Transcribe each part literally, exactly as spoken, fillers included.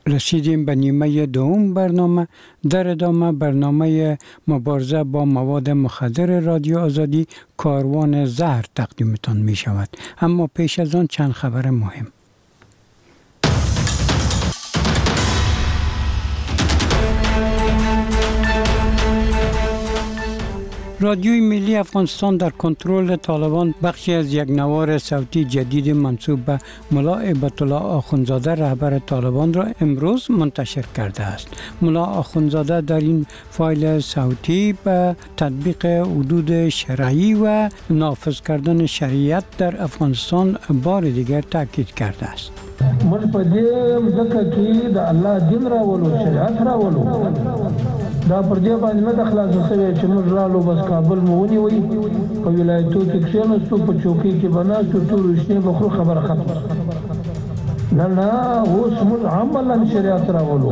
رسیدیم به نیمه دوم برنامه. در ادامه برنامه مبارزه با مواد مخدر رادیو آزادی کاروان زهر تقدیمتان می شود. اما پیش از آن چند خبر مهم. رادیوی ملی افغانستان در کنترل طالبان بخشی از یک نوار صوتی جدید منسوب به ملا هیبت الله آخوندزاده رهبر طالبان را امروز منتشر کرده است. ملا آخوندزاده در این فایل صوتی به تطبیق حدود شرعی و نافذ کردن شریعت در افغانستان بار دیگر تاکید کرده است. موږ په دې مځکه کې د الله دین راولو، شریعت راولو. دا پر دې باندې نه د خلاص شوی چې موږ رالو بس کابل مو ونیوي، په ولایتو کې کښېناستو، په چوکۍ کې به ناستو، ټول شنې بخورو، خبره ختمه. نه نه اوس موږ عملا شریعت راولو.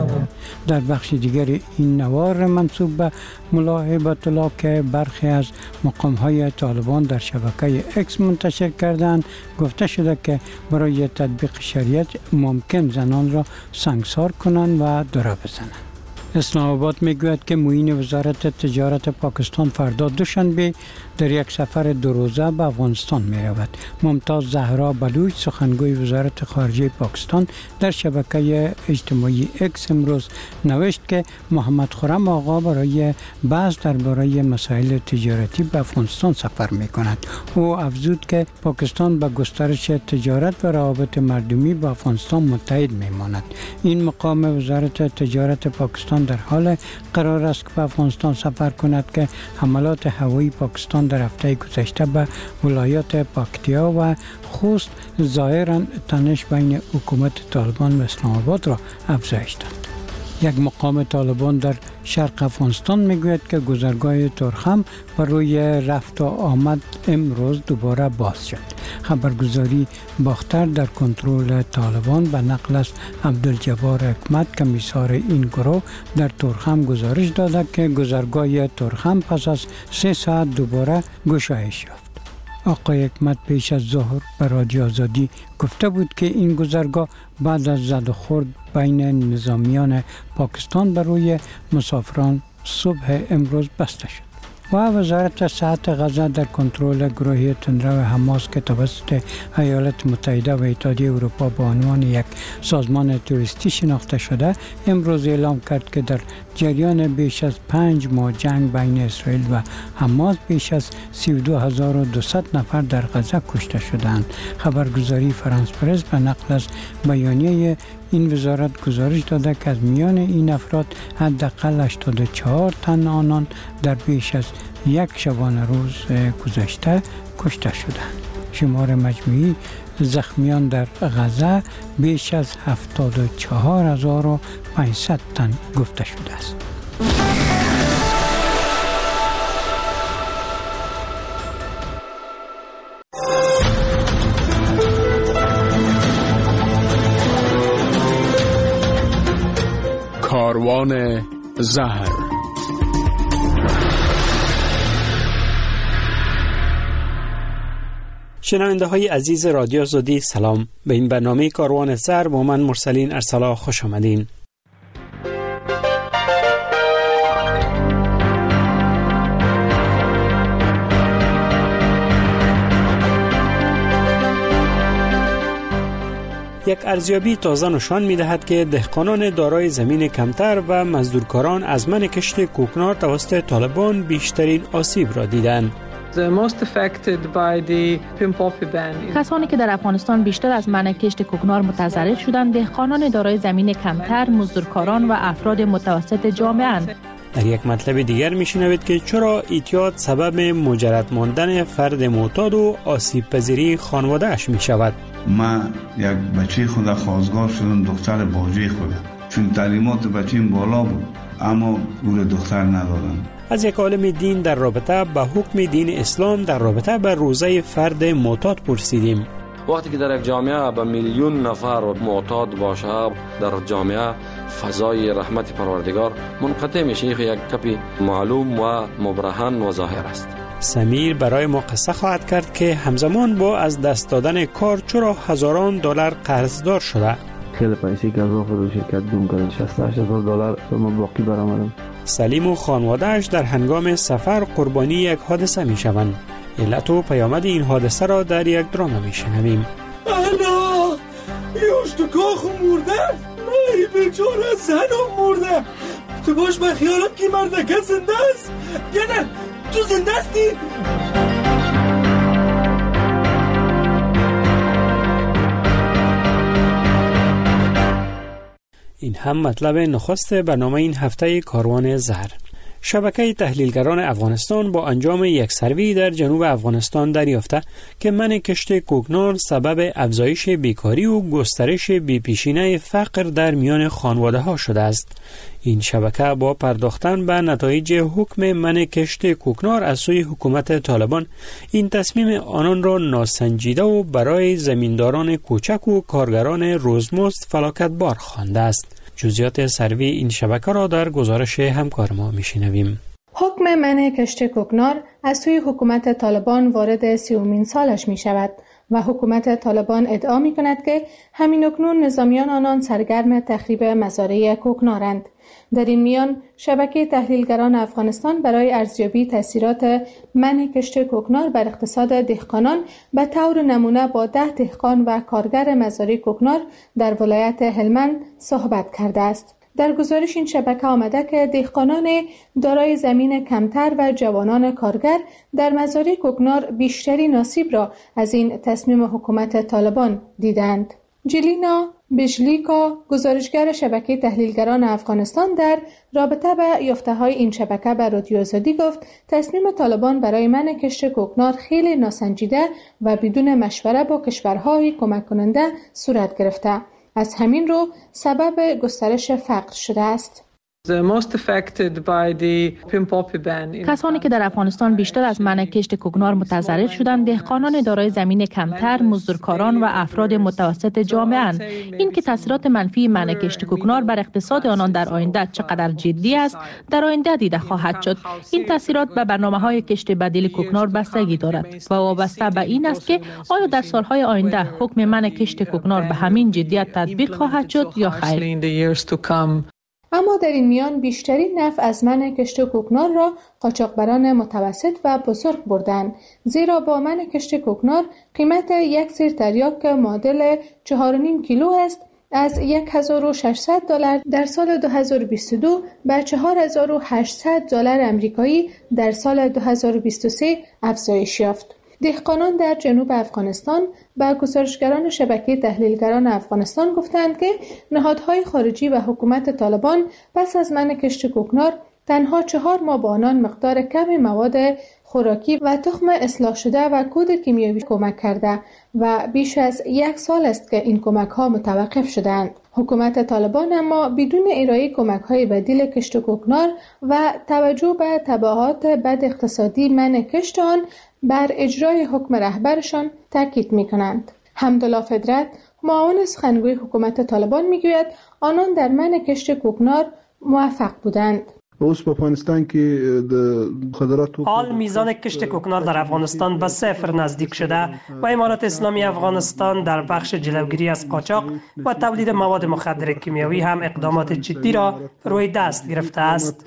در بخش دیگر این نوار منسوب به ملا هیبت الله که برخی از مقام‌های طالبان در شبکه اکس منتشر کردند گفته شده که برای تطبیق شریعت ممکن زنان را سنگسار کنند و دره بزنند. اسلام آباد میگوید که معین وزارت تجارت پاکستان فردا دوشنبه در یک سفر دو روزه به افغانستان می رود. ممتاز زهرا بلوچ سخنگوی وزارت خارجه پاکستان در شبکه اجتماعی اکس امروز نوشت که محمد خرم آقا برای بحث درباره مسائل تجارتی به افغانستان سفر می کند. او افزود که پاکستان به گسترش تجارت و روابط مردمی با افغانستان متحد می ماند. این مقام وزارت تجارت پاکستان در حال قرار است که به افغانستان سفر کند که حملات هوایی پاکستان در هفته گذشته به ولایات پکتیا و خوست ظاهراً تنش بین حکومت طالبان و اسلام آباد را افزایش داد. یک مقام طالبان در شرق افغانستان میگوید که گذرگاه ترخم بر روی رفت و آمد امروز دوباره باز شد. خبرگزاری باختر در کنترل طالبان به نقل از عبدالجبار حکمت کمیسار این گروه در ترخم گزارش داده که گذرگاه ترخم پس از سه ساعت دوباره گشایش یافت. آقای حکمت پیش از ظهر به رادیو آزادی گفته بود که این گذرگاه بعد از زد و خورد بین نظامیان پاکستان بر روی مسافران صبح امروز بسته شد. و وزارت صحت غزه در کنترل گروه تندرو حماس که توسط ایالات متحده و اتحادیه اروپا به عنوان یک سازمان تروریستی شناخته شده امروز اعلام کرد که در جریان بیش از پنج ماه جنگ بین اسرائیل و حماس بیش از سی و دو هزار و دویست نفر در غزه کشته شدند. خبرگزاری فرانس پرس به نقل از بیانیه این وزارت گزارش داده که از میان این افراد حداقل هشتاد و چهار تن آنان در بیش از یک شبانه روز گذشته کشته شدند. شمار مجموعی زخمیان در غزه بیش از هفتاد و چهار هزار و پانصد تن گفته شده است. کاروان زهر. شنونده های عزیز رادیو آزادی سلام. به این برنامه کاروان زهر با من مرسلین ارسلا خوش آمدین. یک ارزیابی تازه نشان می‌دهد که دهقانان دارای زمین کمتر و مزدورکاران از منع کشت کوکنار توسط طالبان بیشترین آسیب را دیدند. کسانی که در افغانستان بیشتر از منع کشت کوکنار متضرر شدند دهقانان دارای زمین کمتر، مزدورکاران و افراد متوسط جامعه اند. در یک مطلب دیگر میشنوید که چرا اعتیاد سبب مجرد ماندن فرد معتاد و آسیب پذیری خانواده اش می شود. من یک بچه خود خواستگار شدم، دختر باجه خودم، چون تعلیمات بچیم بالا بود اما گور دختر ندادم. از یک عالم دین در رابطه با حکم دین اسلام در رابطه با روزه فرد معتاد پرسیدیم. وقتی که در یک جامعه به میلیون نفر معتاد باشه، در جامعه فضای رحمت پروردگار منقطع میشه. یک کپی معلوم و مبرهن و ظاهر است. سمیر برای ما قصه خواهد کرد که همزمان با از دست دادن کار چرا هزاران دلار قرضدار شده. خیلی پیسی که از آفر شرکت گم کردن. شصت و هشت هزار دلار ما باقی برآمدم. سلیم و خانواده‌اش در هنگام سفر قربانی یک حادثه میشوند. علت و پیامد این حادثه را در یک درام میشنویم. انا یوش تو کاخ مرده، ای بیچاره زنم مرده. تو باش به خیالم که مردکه زنده است. یعنی تو زنده استی؟ این هم مطلب نخست برنامه این هفته کاروان زهر. شبکه تحلیلگران افغانستان با انجام یک سروی در جنوب افغانستان دریافته که منع کشت کوکنار سبب افزایش بیکاری و گسترش بی‌پیشینه فقر در میان خانواده ها شده است. این شبکه با پرداختن به نتایج حکم منع کشت کوکنار از سوی حکومت طالبان این تصمیم آنان را ناسنجیده و برای زمینداران کوچک و کارگران روزمزد فلاکت بار خوانده است. جزئیات سروی این شبکه را در گزارش همکار ما میشنویم. حکم منع کشت کوکنار از سوی حکومت طالبان وارد سیومین سالش می شود و حکومت طالبان ادعا می کند که همین اکنون نظامیان آنان سرگرم تخریب مزارع کوکنارند. در این میان شبکه تحلیلگران افغانستان برای ارزیابی تاثیرات منع کشت کوکنار بر اقتصاد دهقانان به طور نمونه با ده دهقان و کارگر مزارع کوکنار در ولایت هلمند صحبت کرده است. در گزارش این شبکه آمده که دهقانان دارای زمین کمتر و جوانان کارگر در مزارع کوکنار بیشتری نصیب را از این تصمیم حکومت طالبان دیدند. جلینا بجلیکا گزارشگر شبکه تحلیلگران افغانستان در رابطه به یافته‌های این شبکه به رادیو آزادی گفت تصمیم طالبان برای منع کشت کوکنار خیلی ناسنجیده و بدون مشوره با کشورهای کمک کننده صورت گرفته. از همین رو سبب گسترش فقر شده است. کسانی که در افغانستان بیشتر از منع کشت کوکنار متضرر شدند دهقانان دارای زمین کمتر، مزدورکاران و افراد متوسط جامعه اند. این که تاثیرات منفی منع کشت کوکنار بر اقتصاد آنان در آینده چقدر جدی است در آینده دیده خواهد شد. این تاثیرات به برنامه‌های کشت بدیل کوکنار بستگی دارد و وابسته به این است که آیا در سالهای آینده حکم منع کشت کوکنار به همین جدیت تطبیق خواهد شد یا خیر. اما در این میان بیشترین نفع از منع کشت کوکنار را قاچاقبران متوسط و بزرگ بردند، زیرا با منع کشت کوکنار قیمت یک سیر تریاک که معادل چهار و نیم کیلو است از هزار و ششصد دلار در سال دو هزار و بیست و دو به چهار هزار و هشتصد دلار آمریکایی در سال دو هزار و بیست و سه افزایش یافت. دهقانان در جنوب افغانستان با گزارشگران شبکه تحلیلگران افغانستان گفتند که نهادهای خارجی و حکومت طالبان پس از منع کشت کوکنار تنها چهار ماه به آنان مقدار کم مواد خوراکی و تخم اصلاح شده و کود کیمیایی کمک کرده و بیش از یک سال است که این کمک ها متوقف شدند. حکومت طالبان اما بدون ارائه کمک های بدیل کشت کوکنار و توجه به تبعات بد اقتصادی منع کشت آن بر اجرای حکم رهبرشان تاکید می کنند. حمدالله فدرت معاون سخنگوی حکومت طالبان می گوید آنان در منع کشت کوکنار موفق بودند. اوس په افغانستان کې د خضراتو حال میزان کشت کوکنار در افغانستان به صفر نزدیک شده و امارات اسلامی افغانستان در بخش جلوگیری از قاچاق و تولید مواد مخدر کیمیایی هم اقدامات جدی را روی دست گرفته است.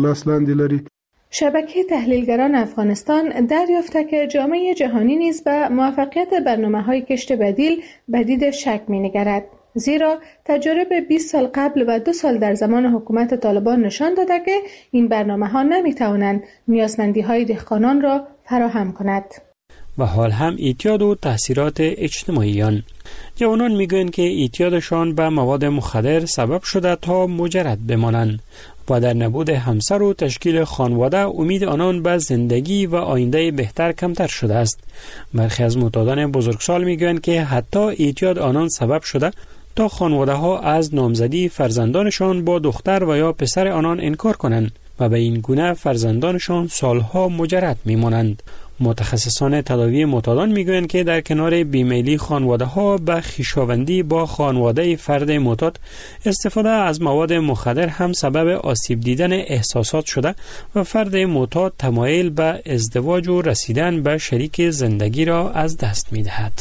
شبکه تحلیلگران افغانستان دریافته که جامعه جهانی نیز به موفقیت برنامه‌های کشت بدیل به دید شک می‌نگرد، زیرا تجارب بیست سال قبل و دو سال در زمان حکومت طالبان نشان داده که این برنامه‌ها نمی‌توانند نیازمندی‌های دهقانان را فراهم کند. و حال هم اعتیاد و تاثیرات اجتماعی آن. جوانان میگویند که اعتیادشان به مواد مخدر سبب شده تا مجرد بمانند و در نبود همسر و تشکیل خانواده امید آنان به زندگی و آینده بهتر کمتر شده است. برخی از معتادان بزرگسال میگویند که حتی اعتیاد آنان سبب شده تا خانواده ها از نامزدی فرزندانشان با دختر و یا پسر آنان انکار کنند و به این گونه فرزندانشان سالها مجرد میمانند. متخصصان تداوی معتادان میگویند که در کنار بیمیلی خانواده ها به خویشاوندی با خانواده فرد معتاد، استفاده از مواد مخدر هم سبب آسیب دیدن احساسات شده و فرد معتاد تمایل به ازدواج و رسیدن به شریک زندگی را از دست میدهد.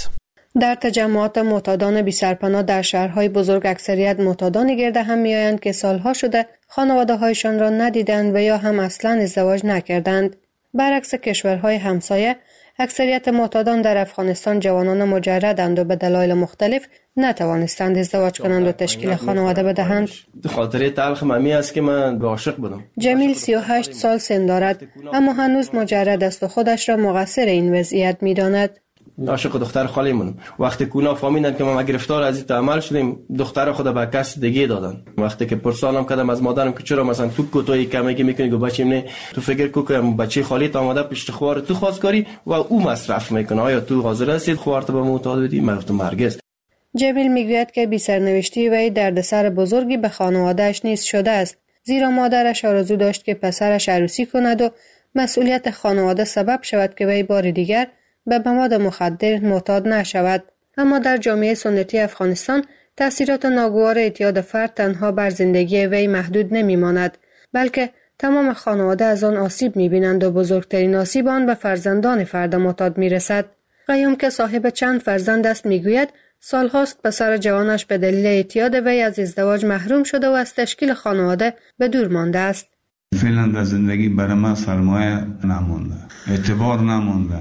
در تجمعات معتادان بی سرپناه در شهرهای بزرگ اکثریت معتادان گرد هم میآیند که سالها شده خانواده‌هایشان را ندیدند و یا هم اصلاً ازدواج نکردند. برعکس کشورهای همسایه، اکثریت معتادان در افغانستان جوانان مجردند و به دلایل مختلف نتوانستند ازدواج کنند و تشکیل خانواده بدهند. خاطره تلخ ممی است که من عاشق بودم. جمیل سی و هشت سال سن دارد اما هنوز مجرد است و خودش را مقصر این وضعیت می‌داند. عاشق دختر خالیمونم. وقتی کونا فهمیدن که ما گرفتار از این تعامل شدیم، دختر خود به کس دیگه دادن. وقتی که پرسانم کردم از مادرم که چرا مثلا تو کوتاهی کمی میکنی، گفت بچه‌م نه، تو فکر کو که بچه خالیت آماده پشت خوار تو خواستگاری و او مصرف میکنه، آیا تو حاضر هستی خوارت به معتاد بدی؟ من گفتم هرگز. جمیل میگوید که بی سرنوشتی وی دردسر بزرگی به خانواده‌اش نیز شده است، زیرا مادرش آرزو داشت که پسرش عروسی کند و مسئولیت خانواده سبب شود که وی بار دیگر به مواد مخدر معتاد نشود. اما در جامعه سنتی افغانستان تأثیرات ناگوار اعتیاد فرد تنها بر زندگی وی محدود نمیماند، بلکه تمام خانواده از آن آسیب میبینند و بزرگترین آسیب آن به فرزندان فرد معتاد میرسد. قیوم که صاحب چند فرزند است میگوید سالهاست پسر جوانش به دلیل اعتیاد وی از ازدواج محروم شده و از تشکیل خانواده به دور مانده است. فعلا در زندگی برای من سرمایه نمونده، اعتبار نمونده.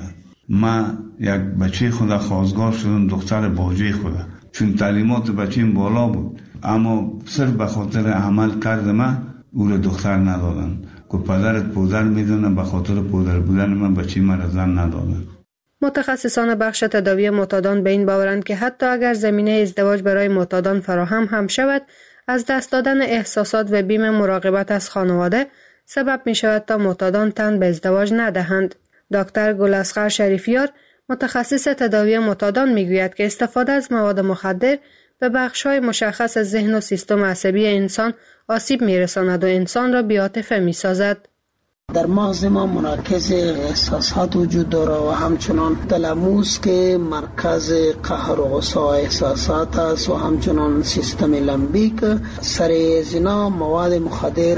من یک بچه خدا خواستگار شدم، دختر باجه خدا، چون تعلیمات بچه‌م بالا بود، اما صرف به خاطر عمل کرد من او را دختر ندادن که پدرت پودر میدونه، به خاطر پودر بودن من بچه من را زن ندادن. متخصصان بخش تداوی معتادان به این باورند که حتی اگر زمینه ازدواج برای معتادان فراهم هم شود، از دست دادن احساسات و بیم مراقبت از خانواده سبب می شود تا معتادان تن به ازدواج ندهند. دکتر گلاسخر شریفیار متخصص تداوی معتادان میگوید که استفاده از مواد مخدر به بخش‌های مشخص از ذهن و سیستم عصبی انسان آسیب می‌رساند و انسان را بی‌عاطفه می‌سازد. در مغز ما مرکز احساسات وجود داره و همچنان تلموس که مرکز قهر و غصه احساسات است و همچنان سیستم لمبیک. سر زنا مواد مخدر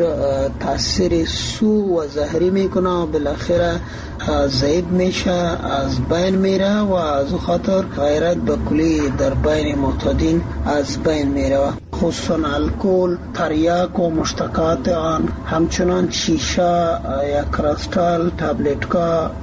تاثیر سو و زهری میکنه و بالاخره ضعیف میشه، از بین میره و از خاطر غیرت به کلی در بین معتادین از بین میره، خصوصا الکل، تریاک و مشتقات آن، همچنان شیشه یا کریستال تابلت‌ها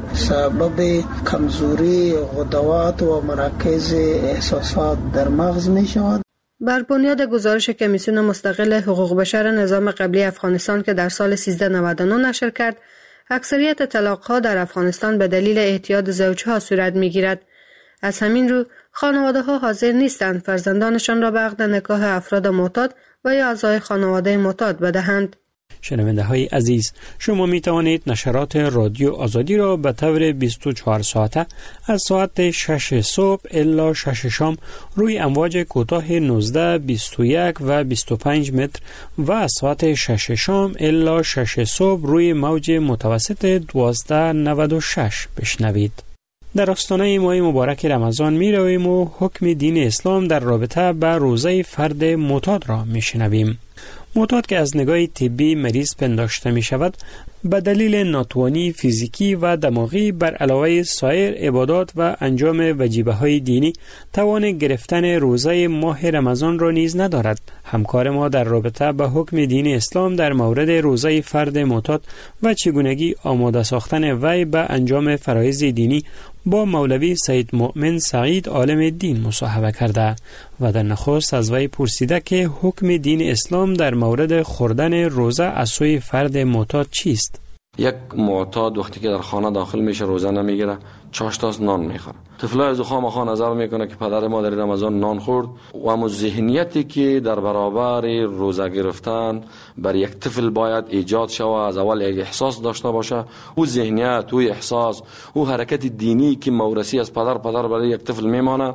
سبب کمزوری غدوات و مرکز احساسات در مغز می شود. بر بنیاد گزارش کمیسیون مستقل حقوق بشر نظام قبلی افغانستان که در سال سیزده نود و نه نشر کرد، اکثریت طلاق‌ها در افغانستان به دلیل اعتیاد زوجها صورت می‌گیرد. از همین رو خانواده‌ها حاضر نیستند فرزندانشان را به عقد نکاح افراد معتاد و یا اعضای خانواده معتاد بدهند. شنونده های عزیز، شما می توانید نشرات رادیو آزادی را به طور بیست و چهار ساعته از ساعت شش صبح الی شش شام روی امواج کوتاه نوزده، بیست و یک و بیست و پنج متر و از ساعت شش شام الی شش صبح روی موج متوسط دوازده نود و شش بشنوید. در آستانه ماه مبارک رمضان می رویم و حکم دین اسلام در رابطه به روزه فرد معتاد را می شنویم. معتاد که از نگاه طبی مریض پنداشته می شود، به دلیل ناتوانی فیزیکی و دماغی بر علاوه سایر عبادات و انجام وجیبه های دینی توان گرفتن روزه ماه رمضان را نیز ندارد. همکار ما در رابطه به حکم دین اسلام در مورد روزه فرد معتاد و چگونگی آماده ساختن وی به انجام فرایض دینی با مولوی سید مؤمن سعید عالم دین مصاحبه کرده و در نخست از وی پرسیده که حکم دین اسلام در مورد خوردن روزه از سوی فرد معتاد چیست؟ یک معتاد وقتی که در خانه داخل میشه روزه نمیگیره، چاش تاست نان میخوره. طفلای زخام خان نظر میکنه که پدر ما در رمضان نان خورد و اما ذهنیتی که در برابر روزه گرفتن بر یک طفل باید ایجاد شود، از اول یک احساس داشته باشه، او ذهنیت، او احساس، او حرکت دینی که موروثی از پدر پدر برای یک طفل میمانه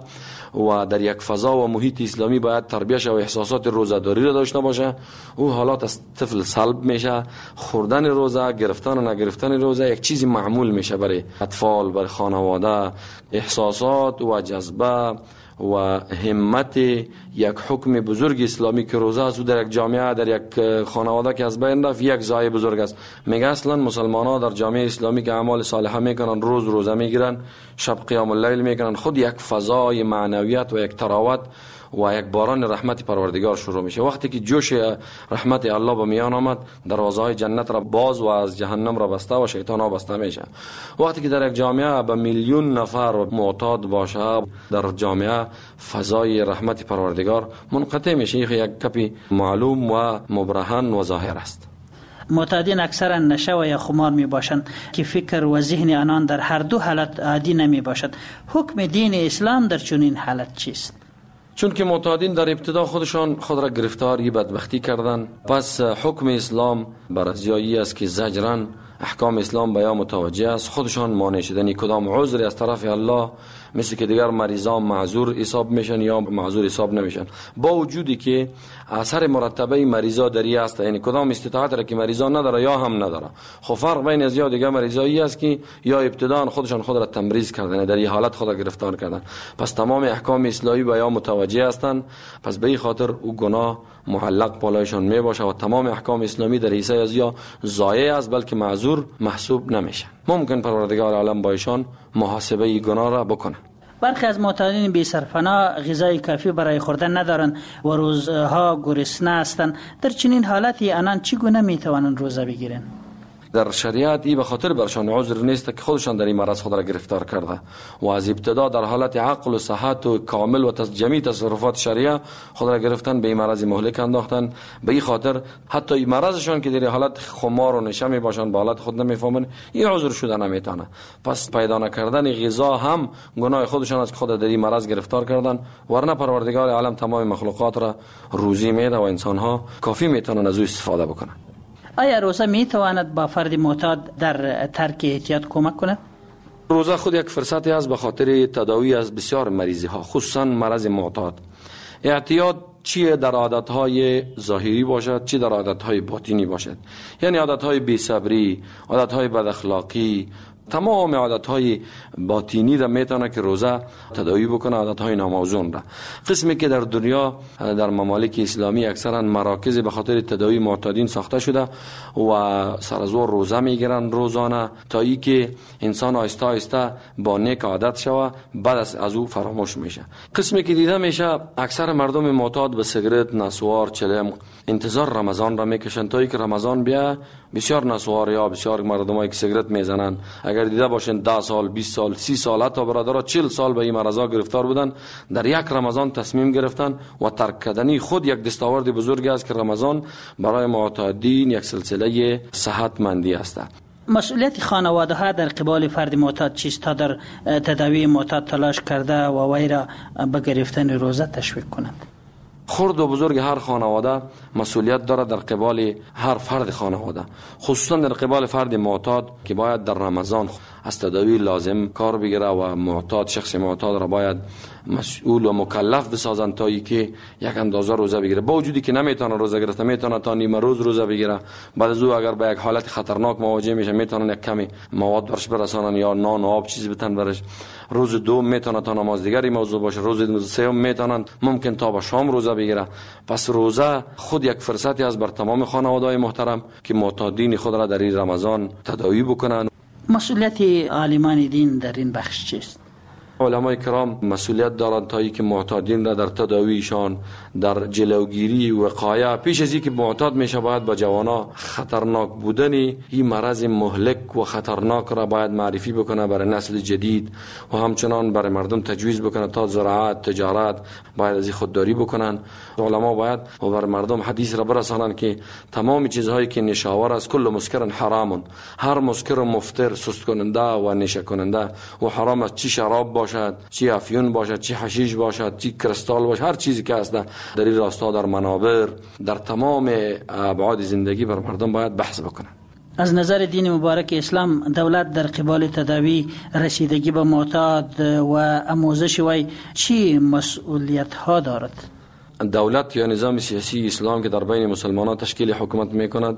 و در یک فضا و محیط اسلامی باید تربیتش و احساسات روزه‌داری را داشته باشه، او حالات از طفل سلب میشه. خوردن روزه، گرفتن و نگرفتن روزه یک چیزی معمول میشه برای اطفال، برای خانواده. احساسات و جذبه و همت یک حکم بزرگ اسلامی که روزه از او در یک جامعه، در یک خانواده که از بین رفت، یک ضایع بزرگ است. میگه اصلا مسلمان ها در جامعه اسلامی که اعمال صالحه میکنن، روز روزه میگیرن، شب قیام اللیل میکنن، خود یک فضای معنویت و یک تراوت و یک باران رحمت پروردگار شروع میشه. وقتی که جوش رحمت الله به میان آمد، دروازه های جنت را باز و از جهنم را بسته و شیطان ها بسته میشه. وقتی که در یک جامعه به میلیون نفر معتاد باشه، در جامعه فضای رحمت پروردگار منقطع میشه. یک کپی معلوم و مبرهن و ظاهر است. معتادین اکثرا نشه و یا خمار می باشند که فکر و ذهن آنان در هر دو حالت عادی نمی باشد. حکم دین اسلام در چنین حالت چیست؟ چون که معتادین در ابتدا خودشان خود را گرفتاری بدبختی کردن، پس حکم اسلام بر ازیایی است که زجرن احکام اسلام به یا متوجه است، خودشان مانع شدن کدام عذری از طرف الله، مثل که دیگر مریضان معذور حساب میشن یا معذور حساب نمیشن، با وجودی که اثر مرتبه مریضا دری است، یعنی کدام استطاعت را که مریضان نداره یا هم نداره. خب فرق بین از یا دیگر مریضایی است که یا ابتداً خودشان خود را تمریض کردن، در این حالت خود را گرفتار کردن، پس تمام احکام اسلامی به یا متوجه هستند، پس به این خاطر او گناه معلق بالایشان می باشه و تمام احکام اسلامی در حیث از یا ضایع است، بلکه معذور محسوب نمیشن. ممکن پروردگار عالم با ایشان محاسبه گناه را بکنه. برخی از معتادین بی سرپناه غذای کافی برای خوردن ندارند و روزها گرسنه هستند. در چنین حالتی آنان چگونه میتوانند روزه بگیرند؟ در شریعت ای به خاطر برشان عذر نیست که خودشان در این مرض خود را گرفتار کرده و از ابتدا در حالت عقل و صحت و کامل و جمعی تصرفات شریعه خود را گرفتن، به این مرض مهلک انداختن. به این خاطر حتی این مرضشان که در حالت خمار و نشه می باشند، به حالت خود نمیفهمند، این عذر شده نمیتونه. پس پیدا نکردن غذا هم گناه خودشان است که خود در این مرض گرفتار کردن، ورنه پروردگار عالم تمام مخلوقات را روزی میده و انسان ها کافی میتونن از او استفاده بکنن. آیا روزه می تواند با فرد معتاد در ترک اعتیاد کمک کند؟ روزه خود یک فرصتی است به خاطر تداوی از بسیار مریضی ها، خصوصا مرض معتاد. اعتیاد چی در عادتهای ظاهری باشد، چی در عادتهای باطنی باشد، یعنی عادتهای بی‌صبری، عادتهای بد اخلاقی، تمام عادتهای باطنی را میتونه که روزه تداوی بکنه، عادتهای ناموزون را. قسمی که در دنیا در ممالک اسلامی اکثرا مراکز به خاطر تداوی معتادین ساخته شده و سر از روزه میگیرن روزانه تا ای که انسان آهسته آهسته با نیک عادت شوه، بعد از او فراموش میشه. قسمی که دیده میشه اکثر مردم معتاد به سیگرت، نسوار، چلم انتظار رمضان را میکشن تا ای که رمضان بیا. بسیار نسوار یا بسیار مردمایی که سیگرت میزنن، اگر دیده باشین ده سال، بیست سال، سی سال، حتی برادرها چهل سال به این مرضا گرفتار بودن، در یک رمضان تصمیم گرفتن و ترک کردنی خود یک دستاورد بزرگی است که رمضان برای معتادین یک سلسله صحتمندی است. مسئولیت خانواده ها در قبال فرد معتاد چیست تا در تداوی معتاد تلاش کرده و وی را به گرفتن روزه تشویق کنند؟ خرد و بزرگ هر خانواده مسئولیت دارد در قبال هر فرد خانواده، خصوصا در قبال فرد معتاد که باید در رمضان از تداوی لازم کار بگیره و معتاد شخص معتاد را باید مسئول و مکلف بسازند تا ای که یک اندازه روزه بگیره. با وجودی که نمیتونه روزه گرفته، میتونه تا نیم روز روزه بگیره، بعد از او اگر به یک حالت خطرناک مواجه میشه میتونن یک کمی مواد برش برسانن یا نان و آب چیزی بتن برش. روز دوم میتونه تا نماز دیگری موضوع باشه، روز سوم میتونن ممکن تا به شام روزه بگیره. پس روزه خود یک فرصتی است بر تمام خانواده‌های محترم که معتادین خود را در این رمضان تداوی بکنن. مسئولیت عالمان دین در این بخش چیست؟ علمای کرام مسئولیت دارند تا اینکه معتادین را در تداویشان، در جلوگیری و وقایه، پیش از اینکه معتاد میشه باید با جوانا خطرناک بودن این مرض مهلک و خطرناک را باید معرفی بکنه برای نسل جدید و همچنان برای مردم تجویز بکنه تا زراعت، تجارت باید از این خودداری بکنن. علما باید و بر مردم حدیث را برسانند که تمام چیزهایی که نشاور است، کل مسکر حرام، هر مسکر مفتر، سست کننده و نشه کننده و حرام است، چی شراب باشد، چی افیون باشد، چی حشیش باشد، چی کریستال باشد، هر چیزی که هست در این راستا، در منابر، در تمام ابعاد زندگی بر مردم باید بحث بکنن. از نظر دین مبارک اسلام دولت در قبال تداوی، رسیدگی به معتاد و آموزش وی چی مسئولیت ها دارد؟ دولت یا نظام سیاسی اسلام که در بین مسلمانان تشکیل حکومت میکند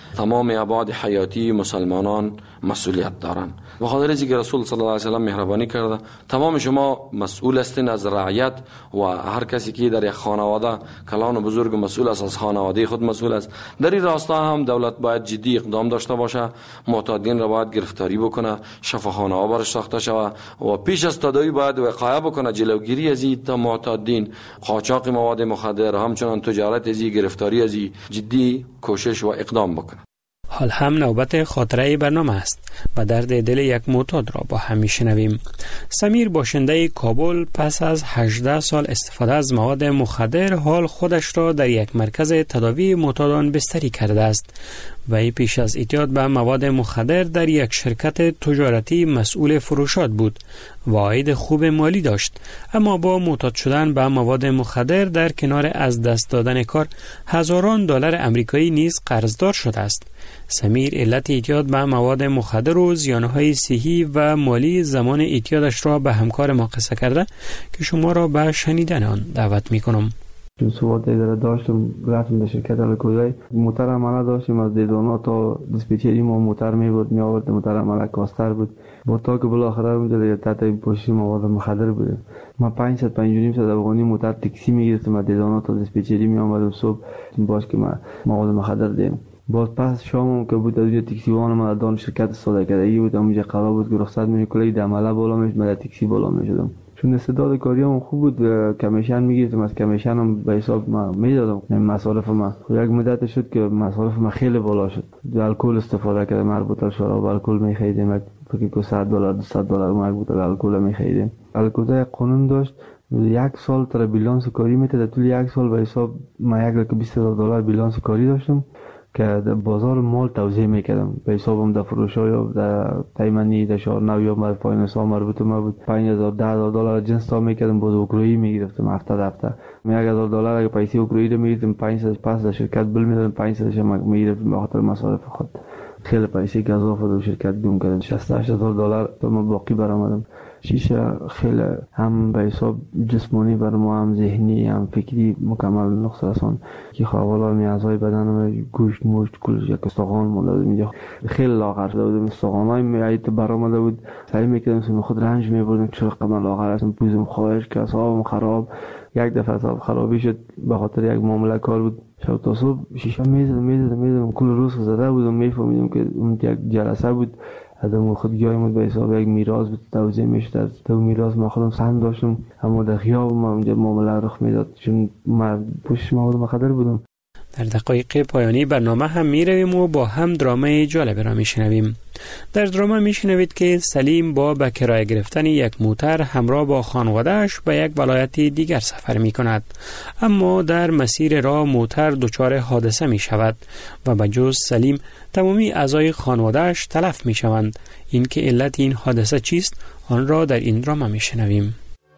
تمام ابعاد حیاتی مسلمانان مسئولیت دارند. و خاطر اینکه رسول صلی الله علیه و سلم مهربانی کرده تمام شما مسئول هستین از رعیت و هر کسی که در یک خانواده کلان و بزرگ مسئول است، از خانواده خود مسئول است. در این راستا هم دولت باید جدی اقدام داشته باشه، معتادین را باید گرفتاری بکنه، شفاخانه ها برش ساخته شود و پیش از تداوی باید وقایع بکنه، جلوگیری از این معتادین، قاچاق مواد مخدر، همچنان تجارت از این، گرفتاری از این جدی کوشش و اقدام بکنه. حال هم نوبت خاطره برنامه است و درد دل یک معتاد را با هم میشنویم. سمیر باشنده کابل پس از هجده سال استفاده از مواد مخدر حال خودش را در یک مرکز تداوی معتادان بستری کرده است. وی پیش از اعتیاد به مواد مخدر در یک شرکت تجارتی مسئول فروشات بود و عاید خوب مالی داشت، اما با معتاد شدن به مواد مخدر در کنار از دست دادن کار هزاران دلار امریکایی نیز قرضدار شده است. سمیر علت اعتیاد به مواد مخدر و زیانهای صحی و مالی زمان اعتیادش را به همکار ما قصه کرده که شما را به شنیدن آن دعوت میکنم. چون صحبت اداره داشتم رفتم در شرکت الکوزای موتر عمله داشتیم، از دیدانا تا دیسپیچری ما موتر می بود می آورد، موتر عمله کاستر بود با تا که بالاخره اونجا تحت پوشش مواد مخدر بود. ما پانصد پنج و نیم صد افغانی موتر تاکسی می گرفتم از دیدانا تا دیسپیچری می آمدم صبح باش که ما مواد مخدر دیم. باز پس شام که بود از اونجا تاکسی وان ما دان شرکت سوداگری بود، اونجا قرار بود که رخصت می کلی د عمله بالا میش من تاکسی بالا می شدم. چون استعداد کاریام خوب بود، کمیشن میگرفتم، از کمیشنم به حساب ما میدادم مصارف ما. یک مدت شد که مصارف ما خیلی بالا شد، الکل استفاده کردم، مربوطه شراب الکل میخریدیم، فکر کنم صد دلار دویست دلار مربوطه الکل میخریدیم. الکل قانون داشت یک سال تر بیلانس کاری میتاد، طول یک سال به حساب ما یک لک بیست هزار دلار بیلانس کاری داشتم که در بازار مال توزیع میکردم به حسابم، در فروش‌ها یا در تایمنی در شهر نو یا در فایننس ها مربوط ما بود. پنج هزار ده هزار دلار جنس تا میکردم، باز اوکرائی میگرفتم هفته هفته یک هزار دلار اگه پیسه اوکرائی رو میگرفتم پنجصد پس در شرکت بل میدادم، پنجصد ش میگرفتم به خاطر مصارف خود. خیلی پیسه گزاف در شرکت گم کردم، شصت هشت هزار دلار تا ما باقی برآمدم. شیشه خیلی هم به حساب جسمانی بر ما هم ذهنی هم فکری مکمل نقص رسان که خواهوالا میازهای بدنم گوشت موشت کلش یک استخوان مونده اینجا خیلی لاغر شده بودم، استخوانای میایت برآمده بود، سعی میکردم سم خود رنج میبردم چرا قدم لاغر هستم، پوزم خواهش که اصابم خراب. یک دفعه اصاب خرابی شد به خاطر یک معامله کار بود، شب تا صبح شیشه میزدم میزدم میزدم کل روز زده بودم، میفهمیدم که اون یک جلسه بود ادم خودگیای بود به حساب یک میراث بود توزیع میشد. از تو میراث ما خودم سهم داشتم، اما در خیاب ما اونجا معامله رخ میداد چون ما پوشش مواد مخدر بودم. در دقایق پایانی برنامه هم می رویم و با هم درامه جالب را می شنویم. در درامه می شنوید که سلیم با به کرایه گرفتن یک موتر همراه با خانواده‌اش به یک ولایت دیگر سفر می کند، اما در مسیر راه موتر دچار حادثه می شود و به جز سلیم تمامی اعضای خانواده‌اش تلف می شوند. این که علت این حادثه چیست آن را در این درامه می شنویم.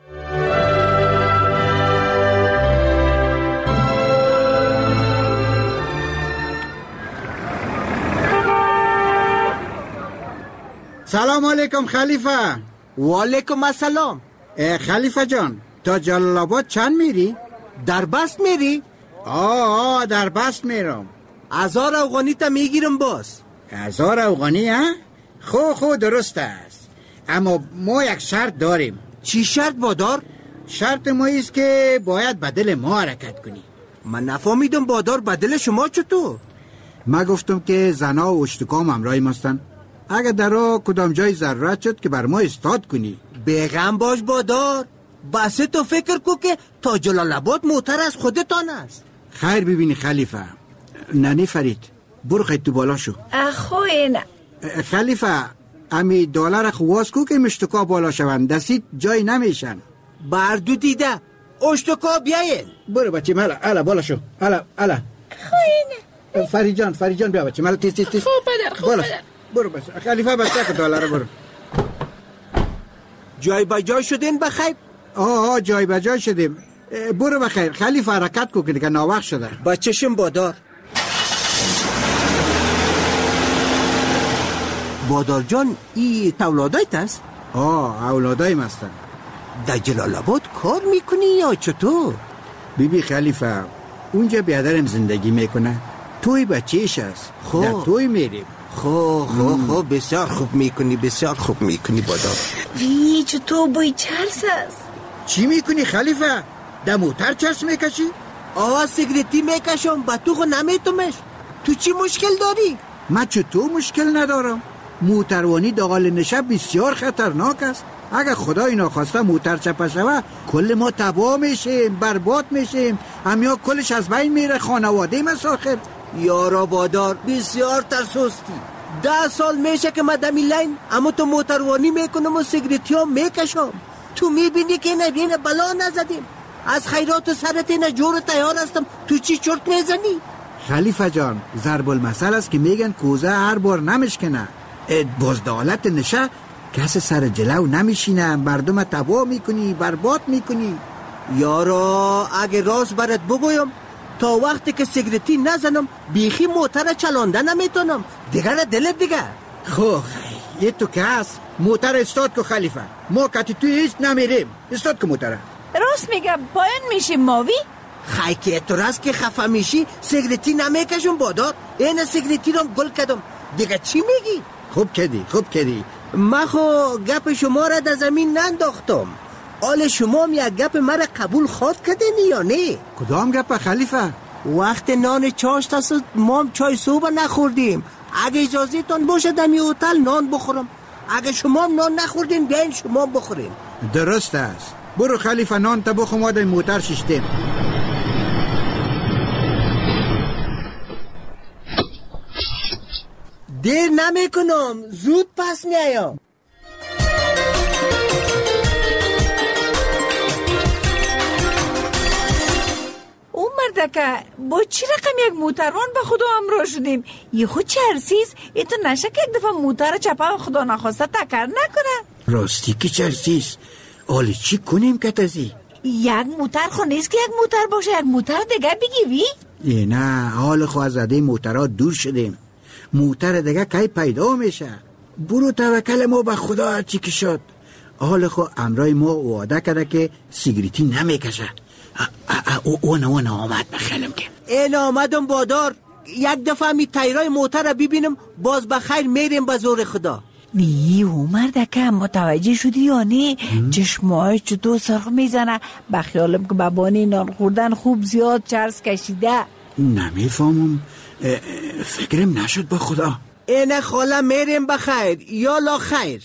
سلام علیکم خلیفه. و علیکم السلام. خلیفه جان تا جلال آباد چند میری؟ در بست میری؟ آه آه در بست میرم. هزار افغانی تا میگیرم باز. هزار افغانی ها؟ خو خو درست است، اما ما یک شرط داریم. چی شرط بادار؟ شرط ما ایست که باید بدل ما حرکت کنی. من نفهمیدم بادار بدل شما چطور؟ ما گفتم که زنا و اشتکام همراهی ماستن، اگر در راه کدام جای ضرورت شد که بر ما استاد کنی. بیغم باش بادار، بس تو فکر کو که تا جلال آباد موتر از خودتان است. خیر ببینی خلیفه. ننی فرید برو خیلی تو بالا شو. اخوی نه خلیفه امی دلار خواست کو که مشتکا بالا شوند، دستید جای نمیشن. بردو دیده اشتکا بیاین. برو بچه مالا الا بالا شو. الا الا اخوی نه فرید جان فرید جان بیا بچه مالا تیز تیز تیز. خوب پدر خوب بالا. پدر برو بس خلیفه بس که دلار برو. جای با جای شدین بخیر؟ آه آه جای با جای شدیم. برو بخیر خلیفه حرکت کو که دیگه ناوقت شده. با چشم بادار. بادار جان ای اولادایت است؟ آه اولادایم هستن. در جلال آباد کار میکنی یا چطور؟ بیبی خلیفه اونجا بیادرم زندگی میکنه، توی بچهش است. خب در توی میریم. خب خب خب بسیار خوب میکنی، بسیار خوب میکنی بادار. وی چه تو بوی چرس است. چی میکنی خلیفه؟ در موتر چرس میکشی؟ آه سیگریتی میکشم، با تو خو نمیتومش. تو چی مشکل داری؟ من چطور مشکل ندارم؟ موتروانی داخل نشه بسیار خطرناک است. اگر خدای ناخواسته موتر چپه شوه کل ما تباه میشیم، برباد میشیم، همیا کلش از بین میره، خانواده مساخر. یارا بادار بسیار ترسوستی. ده سال میشه که من دمی لین اما تو موتروانی میکنم و سیگریتی ها میکشم. تو میبینی که نبینه بلا نزدیم. از خیرات و سرت اینه جور تیار هستم، تو چی چرت میزنی؟ خلیفه جان ضرب المثل است که میگن کوزه هر بار نمشکنه. بزدالت نشه کس سر جلو نمیشینه، مردم تباه میکنی، برباد میکنی. یارا اگه راست برات بگویم تا وقتی که سیگریتی نزنم بیخی موتر چلانده نمیتونم. دیگر دلت دیگر. خب یه تو که هست موتر استاد که خلیفه، ما کتی توی هیچ نمیریم. استاد که موتره. راست میگم پایان میشیم ماوی؟ خی که تو راست که خفه میشی سیگریتی نمیکشم بادار. این سیگریتی رو گل کردم. دیگه چی میگی؟ خوب کردی خوب کردی. من خو گپ شما را در زمین ننداختم. آل شما هم یک گپ مرا قبول خود کردین یا نه؟ کدام گپ خلیفه؟ وقت نان چاشت است ما هم چای صبح نخوردیم. اگه اجازه تان باشه دمی هتل نان بخورم. اگه شما هم نان نخوردین بیاین شما بخورین. درست است. برو خلیفه نان تا بخور، ما در موتر ششتیم. دیر نمی کنم، زود پس میایم. او مردکه با چی رقم یک موتروان به خدا امرا شدیم؟ یه خود چرسیز ای تو نشه که یک دفعه موتر چپه خدا نخواسته تکر نکنه. راستی که چرسیز آلی چی کنیم که تزی؟ یک موتر خو نیست که یک موتر باشه، یک موتر دیگه بگی وی؟ ای نه حال خو از عده موترها دور شدیم. موتر دیگه کی پیدا میشه. برو توکل ما به خدا هرچی که شد. حال خو امرای ما وعده کرده که سیگریتی نمیکشه. اون اون آمد بخیلم که این آمدم بادار. یک دفعه می تیرای موتر رو ببینم باز بخیر میریم به زور خدا. وی او مردکه متوجه شدی یا نه؟ چشمای چطور سرخ میزنه. بخیالم که بابانی نان خوردن خوب زیاد چرس کشیده. نمیفهمم، فکرم نشد با خدا. اینه خاله میریم بخیر یا لا خیر.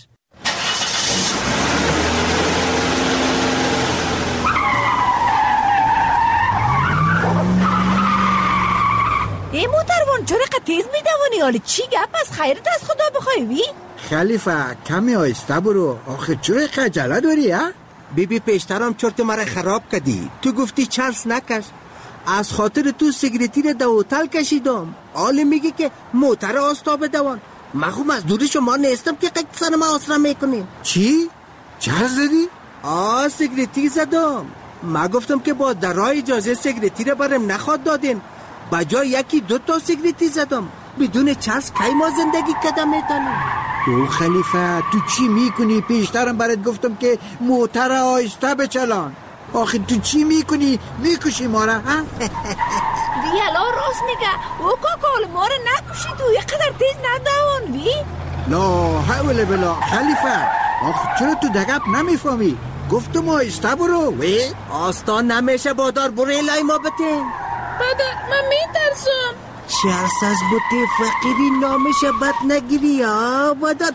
ای موتروان چرا تیز میدوانی؟ حالا چی گپ از خیرت از خدا بخوای وی؟ خلیفه کمی آیسته برو. آخه چرا خجله داری ها؟ بیبی پیشترم چرت مرا خراب کردی. تو گفتی چرس نکش، از خاطر تو سیگریتی رو در هتل کشیدم. حالا میگی که موتر آستاب دوان. من خوب از دوری شما نیستم که قید سر ما آسرا میکنیم. چی؟ چرس زدی؟ آه سیگریتی زدم. من گفتم که با درای اجازه سیگریتی رو برم نخواد دادین. بجای یکی دو تا سیگریتی زدم. بدون چرس کی ما زندگی کدام میتونیم؟ او خلیفه تو چی میکنی؟ پیشترم برات گفتم که موتر آیسته بچلان. آخه تو چی میکنی؟ میکشی ما را ها؟ ویالا راست میگه. او کاکال ما را نکشی تو یه قدر تیز ندوان وی. لا حول بلا خلیفه. آخه چرا تو دقیق نمیفهمی؟ گفتم آیسته برو وی. آستان نمیشه بادار، برو لای ما بتین. بادر من میترسم. چرس از بوته فقیری نامشه بد نگیری ها بادر.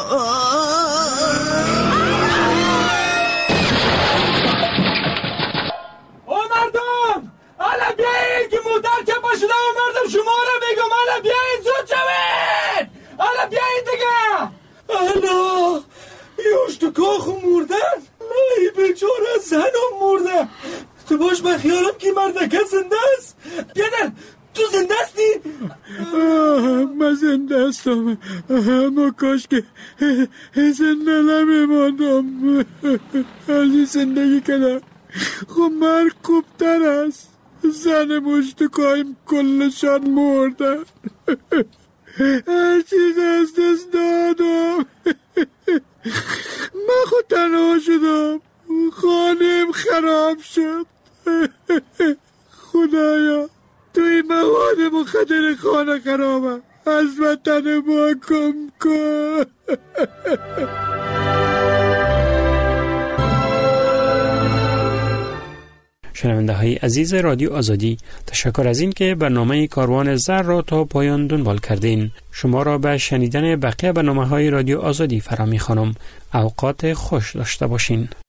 او مردم حالا بیایید که موتر که پاشده و مردم شما را بگم. حالا بیایید زود شوید. حالا بیایید دیگه. حالا یوش تو کاخو مردن. ای بیچاره زنم مرده. تو باش به خیالم که مردکه زنده است. بیادر تو زنده استی؟ من زنده استم، اما کاش که زنده نمیماندم. علی زندگی کنم. خب مرگ خوبتر است. زن مشتکایم کلشان مردن. هر چیز از دست دادم. من خود تنها شدم. خانم خراب شد. خدایا توی مواد مخدر خانه خرابه، از وطن ما کم کن. شنونده های عزیز رادیو آزادی، تشکر از این که برنامه کاروان زر را تا پایان دنبال کردین. شما را به شنیدن بقیه برنامه های رادیو آزادی فرا می خوانم. اوقات خوش داشته باشین.